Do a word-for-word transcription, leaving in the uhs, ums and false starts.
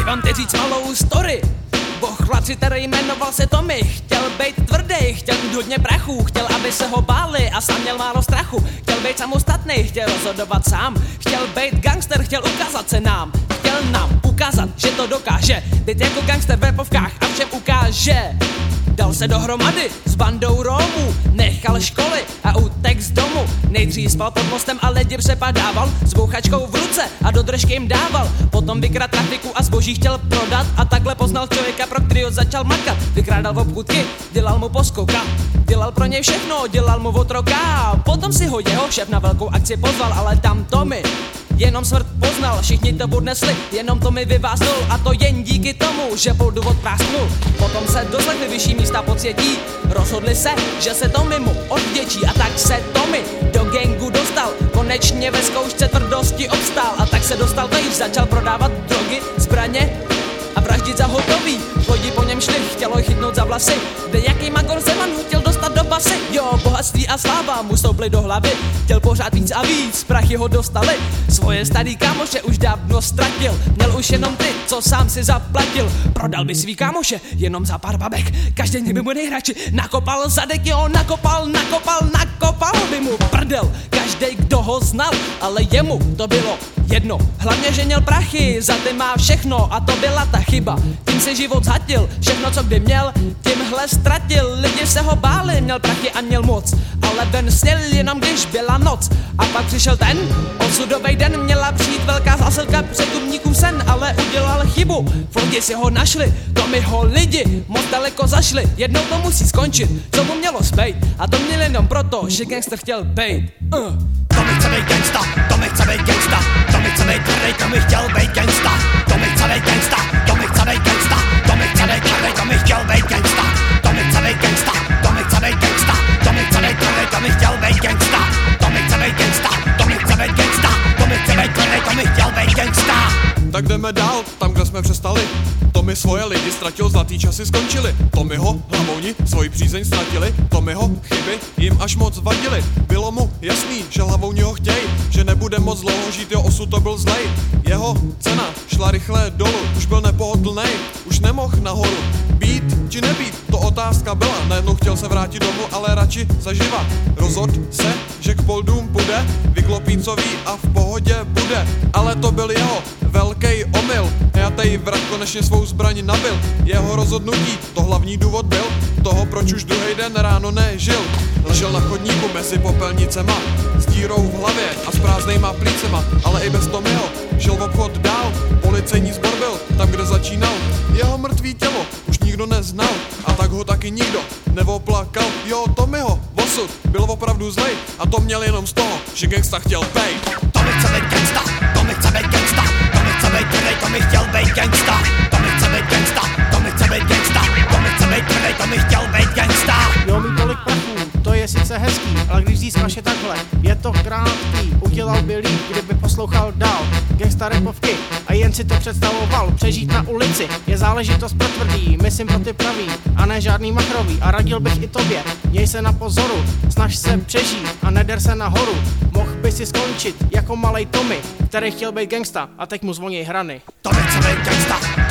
vám teď říct malou story. O chlapci, který jmenoval se Tommy, chtěl být tvrdý, chtěl mít hodně prachu, chtěl, aby se ho báli a sám měl málo strachu. Chtěl být samostatný, chtěl rozhodovat sám, chtěl být gangster, chtěl ukázat se nám. Chtěl nám ukázat, že to dokáže, být jako gangster v rapovkách a všem ukáže. Dal se dohromady s bandou Rómů, nechal školy a utek z domu. Nejdřív spal pod mostem a lidi přepadával s bouchačkou v ruce a do držky jim dával. Potom vykradl trafiku a zboží chtěl prodat a takhle poznal člověka, pro kterýho začal makat. Vykrádal obchůdky, dělal mu poskoka, dělal pro něj všechno, dělal mu otroka. Potom si ho jeho šéf na velkou akci pozval, ale tam Tommy jenom smrt poznal, všichni to odnesli, jenom to mi vyváznul a to jen díky tomu, že boudu odprásknul. Potom se doslechli vyšší místa podsvětí, rozhodli se, že se Tommy mu odvděčí a tak se Tommy do gangu dostal. Konečně ve zkoušce tvrdosti obstál a tak se dostal vejš, začal prodávat drogy, zbraně a vraždit za hotový. Lidi po něm šli, chtělo chytnout za vlasy, nějaký Magor Zeman ho chtěl dostat do basy. Jo, bohatství a sláva mu stouply do hlavy, chtěl pořád víc a víc, prachy ho dostali. Svoje starý kámoše už dávno ztratil, měl už jenom ty, co sám si zaplatil. Prodal by svý kámoše jenom za pár babek, každý by mu nejhráči nakopal zadek. Jo, nakopal, nakopal, nakopal by mu prdel každej, kdo ho znal, ale jemu to bylo jedno. Hlavně, že měl prachy, za tím má všechno a to byla ta chyba. Tím se život zhatil, všechno, co by měl, tímhle ztratil. Lidi se ho báli, měl prachy a měl moc, ale ven sněl jenom když byla noc. A pak přišel ten osudovej den, měla přijít velká zásilka překupníků sen, ale udělal chybu. V lodi si ho našli, Tommyho lidi moc daleko zašli. Jednou to musí skončit, co mu mělo zbejt, a to měl jenom proto, že gangster chtěl bejt. Uh. Tommy chce bejt gangsta, Tommy chce bejt gangsta, Tommy chce bejt tvrdej, Tommy chtěl bejt gangsta. Tommy chce bejt gangsta, Tommy chce bejt gangsta, Tommy chce bejt tvrdej, Tommy chtěl bejt gangsta. Tommy chce bejt gangsta, Tommy chce bejt gangsta, Tommy chce bejt tvrdej, Tommy chtěl bejt gangsta. Tommy chce bejt gangsta, Tommy chce bejt gangsta, Tommy chce bejt tvrdej, Tommy chtěl bejt gangsta. Tak jdeme dál, tam, kde jsme přestali. Tommy svoje lidi ztratil, zlatý časy skončily. Tommyho hlavouni svoji přízeň ztratili, Tommyho chyby jim až moc vadily. Bylo mu jasný, že hlavouni ho chtěj, že nebude moc dlouho žít, jeho osud to byl zlej. Jeho cena šla rychle dolů, už byl nepohodlnej, už nemohl nahoru. Být či nebýt, to otázka byla, najednou chtěl se vrátit domů, ale radši zaživa. Rozhodl se, že k poldům půjde, vyklopí co ví a v pohodě bude. Ale to byl jeho velký omyl, nejatej vrak konečně svou zbraň nabil. Jeho rozhodnutí, to hlavní důvod byl, toho proč už druhý den ráno nežil. Ležel na chodníku mezi popelnicema, s dírou v hlavě a s prázdnejma plícema, ale i bez Tommyho žil v obchod dál. Policejní sbor byl tam, kde začínal, jeho mrtvý tělo už nikdo neznal a tak ho taky nikdo neoplakal. Jo, Tommyho osud byl opravdu zlej a to měl jenom z toho, že gangsta chtěl bejt. Tommy chce bejt gangsta, Tommy chce bejt gangsta, Tommy chce bejt tvrdej, Tommy chtěl bejt gangsta. Tommy chce bejt gangsta, Tommy chce bejt gangsta, Tommy chce bejt tvrdej, Tommy chtěl bejt gangsta. Jo, mít tolik prachů, to je sice hezký, ale když získáš je takhle, je to krátký. Udělal by líp, kdyby poslouchal dál gangsta rapovky a jen si to představoval. Přežít na ulici je záležitost pro tvrdý, myslím pro ty pravý a ne žádný machrový. A radil bych i tobě, měj se na pozoru, snaž se přežít a neder se nahoru. Mohl by si skončit jako malej Tommy, který chtěl být gangsta a teď mu zvoní hrany. Tommy chce bejt gangsta,